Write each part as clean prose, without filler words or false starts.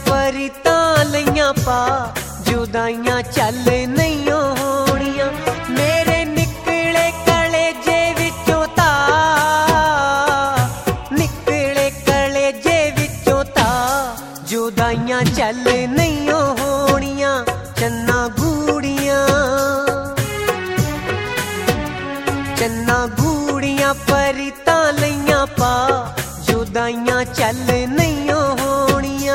परितां लईयां पा, जुदाइयां चल नहीं होणियां। मेरे निकले कलेजे विचों तां, निकले कलेजे विचों तां, जुदाइयां चल नहीं होणियां। चन्ना गूड़ियां, चन्ना गूड़ियां परितां लईयां पा, जुदाइयां चल नहीं होणियां।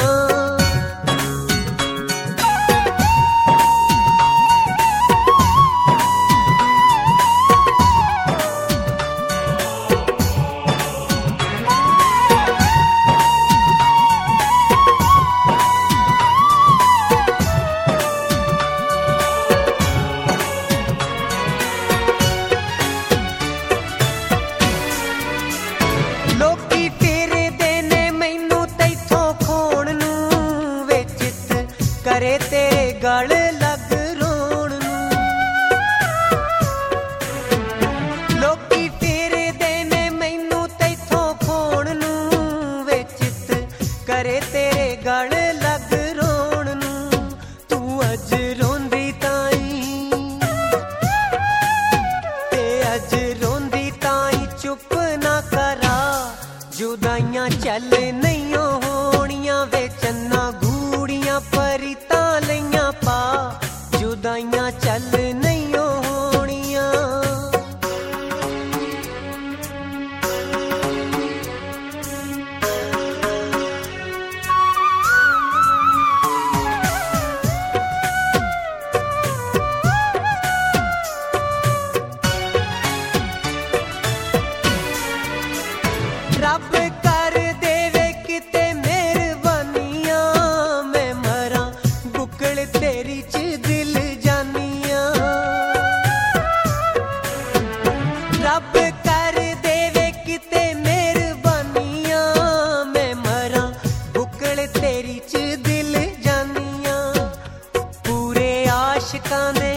लोकी फिरदे ने मैनू तैथों खोण नूं, वे चित करे तेरे गल लग रोण नूं। लोकी फिरदे ने मैनू तैथों खोण नूं, वे चित करे तेरे गल लग रोण नूं। तू अज रोंदी ताईं ते अज रोंदी ताईं चुप ना करा, जुदाइयां चल नहीं होणियां। वे चन्ना गूड़ियां परितां लईयां पा, जुदाइयां चल नहीं होणियां। रब कर देवे किते मेहरबानियां, मैं मरां बुकल तेरी च दिल जानियां। रब कर देवे किते मेहरबानियां, मैं मरां बुकल तेरी च दिल जानियां। पूरे आशिकां दे,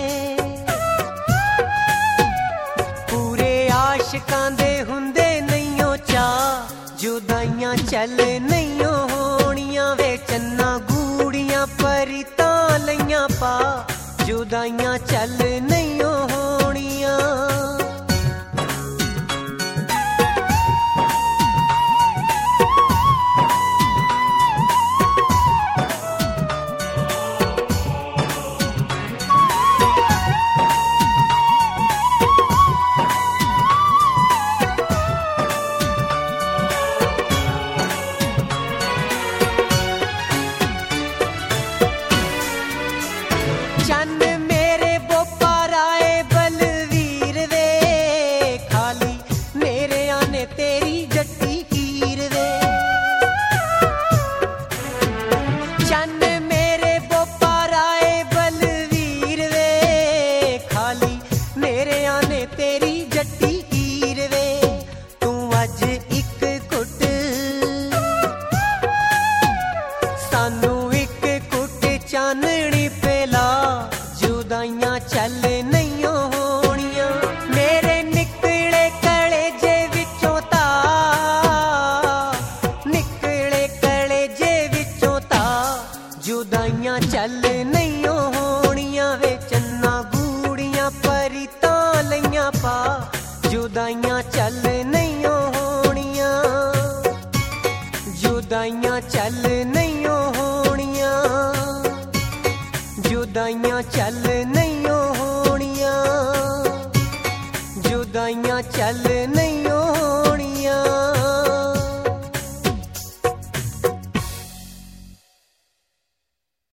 पूरे आशिकां दे हुंदे नहीं ओ चा, जुदाइयां चल नहीं होणियां। वे चन्ना गूड़ियां परितां लईयां पा, जुदाइयां चल नहीं होणियां। चन्न मेरे बोपा राए बलवीर वे, खाली मेरे आने तेरी जट्टी हीर वे। चन्न मेरे बोपा राए बलवीर वे, खाली मेरे आने तेरी जट्टी हीर वे। तू अज इक कुट सानू इक कुट चाननी पेला, जुदाइयां चल नहीं होणियां। मेरे निकले कलेजे विचों तां, निकले कलेजे विचों तां, जुदाइयां चल नहीं होणियां। वे चन्ना गूड़ियां परितां लईयां पा, जुदाइयां चल